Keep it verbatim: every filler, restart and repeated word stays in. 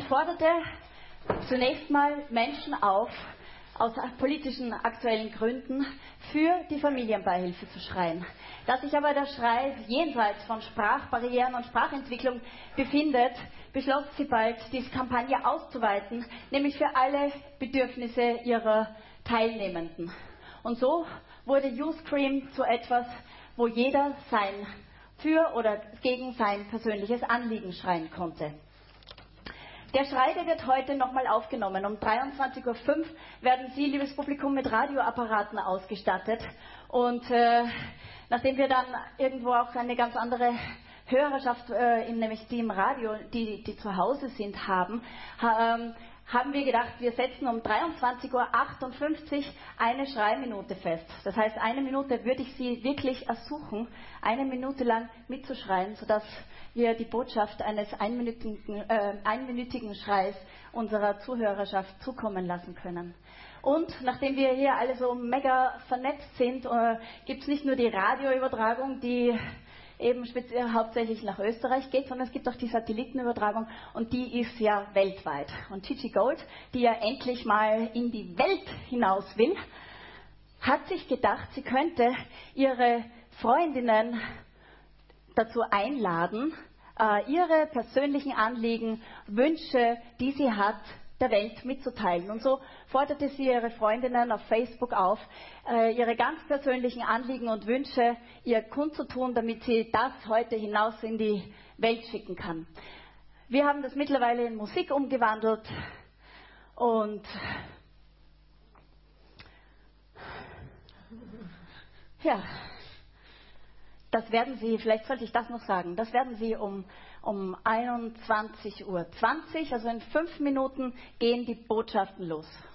forderte zunächst mal Menschen auf, aus politischen aktuellen Gründen für die Familienbeihilfe zu schreien. Da sich aber der Schrei jenseits von Sprachbarrieren und Sprachentwicklung befindet, beschloss sie bald, diese Kampagne auszuweiten, nämlich für alle Bedürfnisse ihrer Teilnehmenden. Und so wurde YouScream zu etwas, wo jeder sein für oder gegen sein persönliches Anliegen schreien konnte. Der Schrei, der wird heute nochmal aufgenommen. Um dreiundzwanzig Uhr fünf werden Sie, liebes Publikum, mit Radioapparaten ausgestattet. Und äh, nachdem wir dann irgendwo auch eine ganz andere Hörerschaft, äh, nämlich die im Radio, die, die zu Hause sind, haben, ha, ähm, haben wir gedacht, wir setzen um dreiundzwanzig Uhr achtundfünfzig eine Schreiminute fest. Das heißt, eine Minute würde ich Sie wirklich ersuchen, eine Minute lang mitzuschreien, sodass wir die Botschaft eines einminütigen, äh, einminütigen Schreis unserer Zuhörerschaft zukommen lassen können. Und nachdem wir hier alle so mega vernetzt sind, äh, gibt es nicht nur die Radioübertragung, die eben speziell hauptsächlich nach Österreich geht, sondern es gibt auch die Satellitenübertragung und die ist ja weltweit. Und Gigi Gold, die ja endlich mal in die Welt hinaus will, hat sich gedacht, sie könnte ihre Freundinnen dazu einladen, äh, ihre persönlichen Anliegen, Wünsche, die sie hat, der Welt mitzuteilen. Und so forderte sie ihre Freundinnen auf Facebook auf, äh, ihre ganz persönlichen Anliegen und Wünsche ihr kundzutun, damit sie das heute hinaus in die Welt schicken kann. Wir haben das mittlerweile in Musik umgewandelt und ja, das werden Sie, vielleicht sollte ich das noch sagen, das werden Sie um, um einundzwanzig Uhr zwanzig, also in fünf Minuten, gehen die Botschaften los.